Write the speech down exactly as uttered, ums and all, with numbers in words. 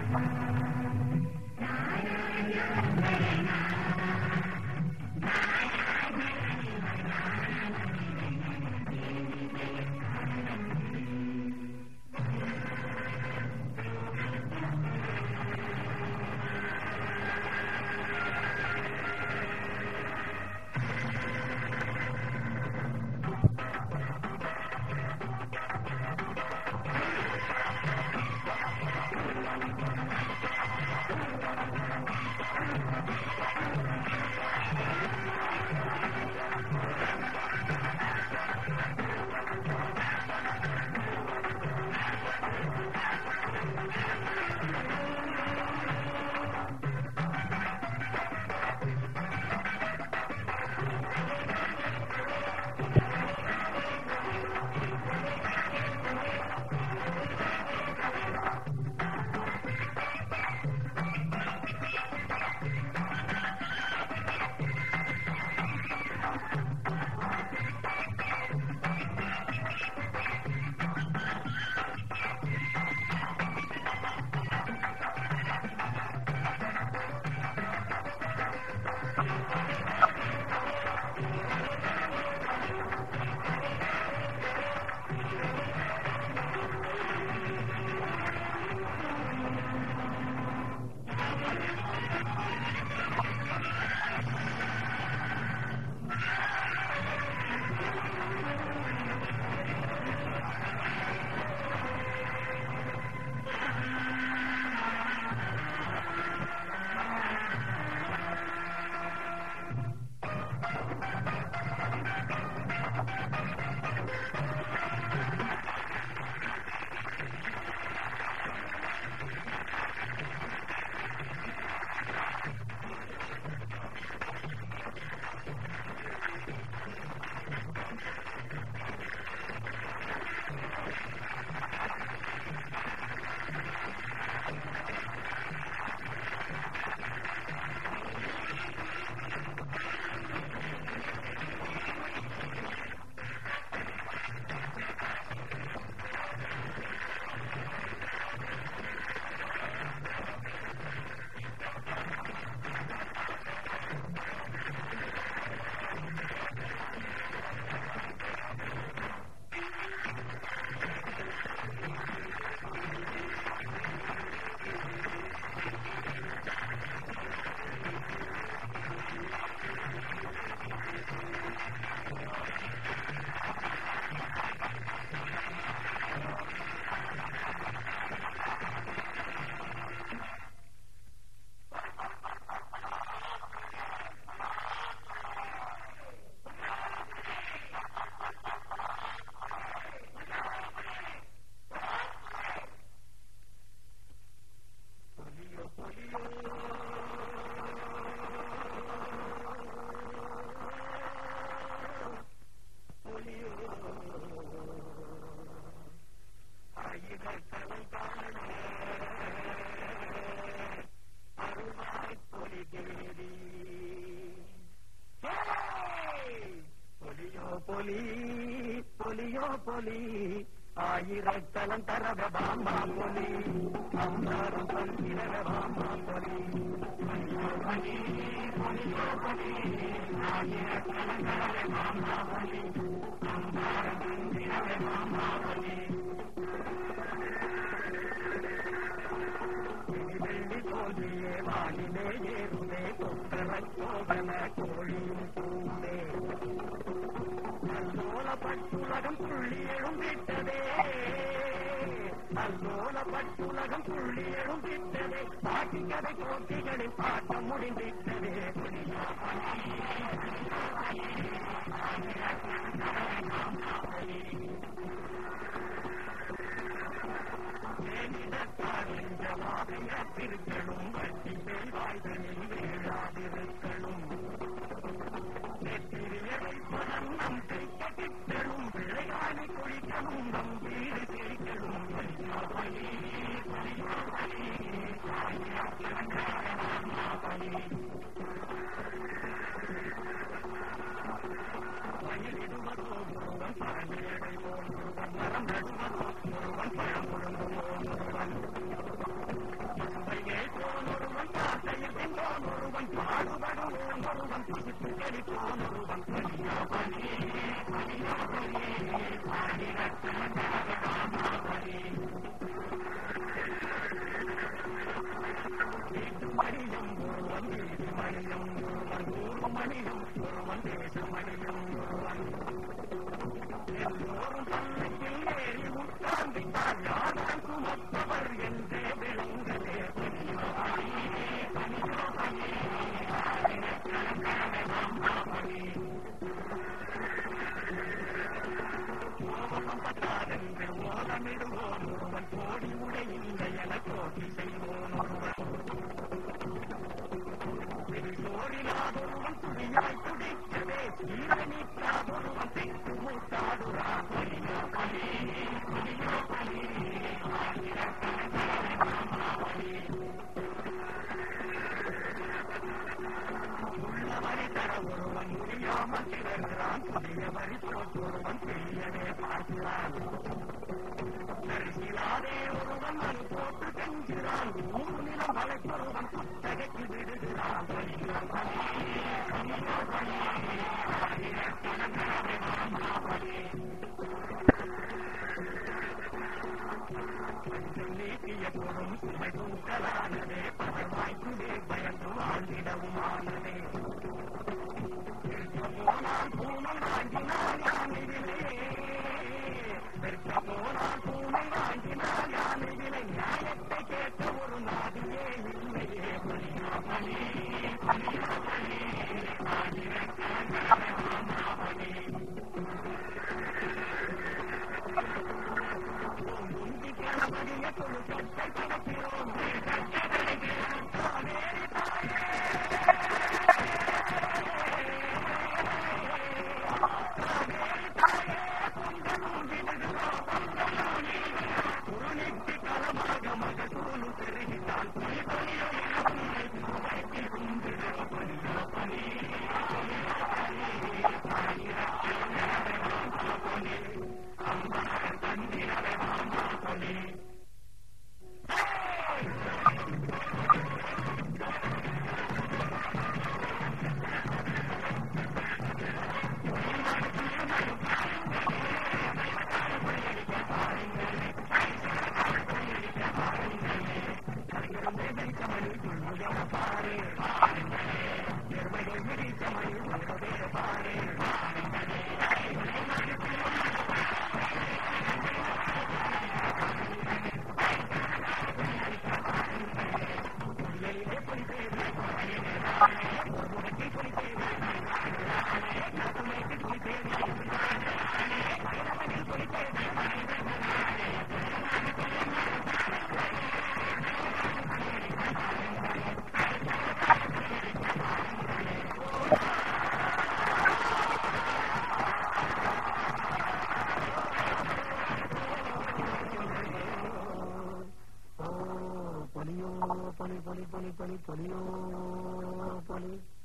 பொலி ஆயிரத்தலம் தரவ பாமா பொலி அம்மாரும் பங்கிரவ பாமா பொலி ஆயிரத்தலம் தரவ பாமா பொலி அம்மாரும் பங்கிரவ பாமா பொலி வெள்ளி தோல்வியே வானிலே ஏறுமே கொக்கர கோபன கோழியும் பூவே பட்டுலகம் புள்ளி எழும்பிட்டதே அல்லோல பட்டுலகம் புள்ளி எழும்பிட்டதே பாட்டி கதை போட்டிகளின் பாட்டம் முடிந்திட்டதே திருக்களும் வட்டி வாய்களில் வேளாதிருக்களும் நெத்திரியவை பலம் நம் கைப்பற்றித்தலும் விளையாடி குளிக்கணும் நம் வீடு கேட்கணும் வயலிடுவதோ முருகன் பழமேடை போல் முருகன் மரம் நடுவதோ முருகன் பழம் முழுங்குமோ முருகன் ஒருவன் தேசமணியும் ஒருவன் எல்லோரும் பல்லக்கில் ஏறி உட்கார்ந்திட்டார் யாரும் சுமப்பவர் என்றே விளங்கலே பட்டாரென்று ஓலமிடுவோன் ஒருவன் கோடி உடையில்லை என கோட்டி செய்வோன் ஒருவன் சோடினாதொருவன் துணியாய் துடிக்கவே சீரணிக்காதொருவன் திக்கு மூட்டாடுறான் பலியோ பலி பலியோ பலி உள்ளவரை தர ஒருவன் முடியாமல் திறகிறான் புதிய வரி போட்டொருவன் பெரியவே பார்க்கிறான் தரிசிலாதே ஒருவன் மனு போட்டு கெஞ்சுகிறான் மூணு நிலம் வளைப்பொருவன் குத்தகைக்கு விடுகிறான் பலியோ பலி பலியோ பலி நீக்கிய பொருள் சுமை தூக்கலானதே பதவாய்க்குவே பயந்து வாழ்ந்திடவும் ஆனதே போனால் பூனை வாங்கினால் யானையிலே பெற்ற போனால் பூனை வாங்கினால் யானையிலே நியாயத்தை கேட்க ஒரு நாதியே இல்லையே பலியோ பலி பலியோ பலி முந்தி கிளம்படிய தொழுக்கத்தை படைக்கிறோம் Polio, poli, poli, poli, poli, polio, poli.